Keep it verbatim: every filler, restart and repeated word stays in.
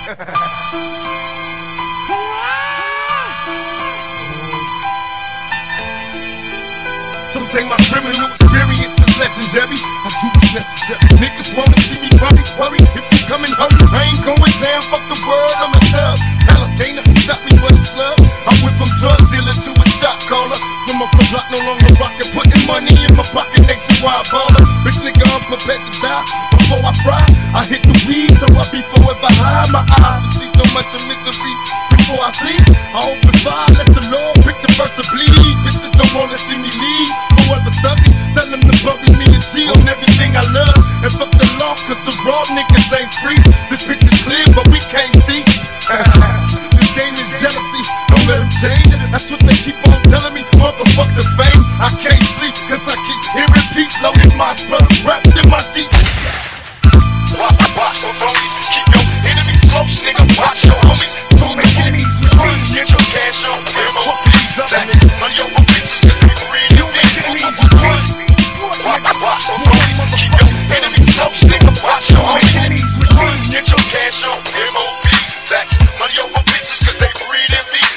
Some say my criminal experience is legendary. I do what's necessary. Niggas wanna see me probably worry. If you come and hurry, I ain't going down. Fuck the world, I'm a thug. Talent ain't nothing stop me but a slug. I went from drug dealer to a shot caller. From up the block, no longer rockin'. Putting money in my pocket, nationwide baller. Bitch nigga, I'm prepared to die. Before I fry, I hit the weed, so I be forever high. My eyes to see so much of misery. Before I flee, I open fire, let the Lord pick the first to bleed. Bitches don't wanna see me leave. Forever thuggin', tell them to bury me and G on everything I love. And fuck the law, cause the raw niggas ain't free. This bitch is clear, but we can't see. This game is jealousy, don't let them change it. That's what they keep on telling me, motherfuck the fame. I can't sleep, cause I keep hearing peace loaded my sperm wrapped in my sheets. Watch, watch your homies, keep your enemies close, nigga. Watch your homies, don't make enemies with me. Get your cash on, M O P. That's money over bitches, cause we read you make enemies with me. Watch, watch your homies, keep your enemies close, nigga. Watch your homies, get your cash on.